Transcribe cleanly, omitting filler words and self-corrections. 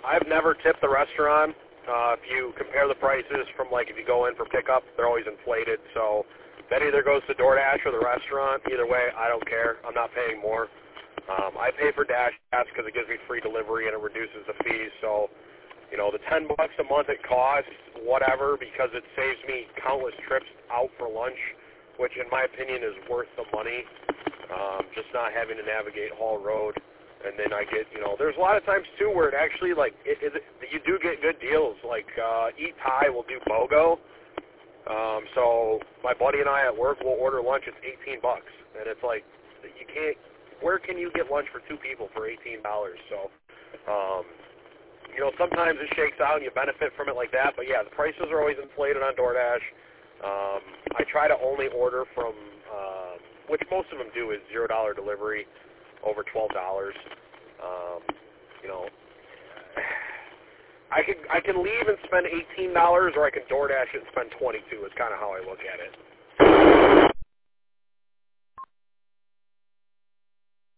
I've never tipped the restaurant. If you compare the prices from, like, if you go in for pickup, they're always inflated. So that either goes to DoorDash or the restaurant. Either way, I don't care. I'm not paying more. I pay for DashPass because it gives me free delivery and it reduces the fees. So, you know, the $10 a month it costs, whatever, because it saves me countless trips out for lunch, which in my opinion is worth the money. Just not having to navigate Hall Road. And then I get, you know, there's a lot of times, too, where it actually, like, you do get good deals. Like, Eat Thai will do BOGO. So my buddy and I at work will order lunch. It's $18. And it's like, you can't, where can you get lunch for two people for $18? So, you know, sometimes it shakes out and you benefit from it like that. But, yeah, the prices are always inflated on DoorDash. I try to only order from, which most of them do, is $0 delivery over $12. You know, I can leave and spend $18, or I can DoorDash it and spend $22. Is kind of how I look at it.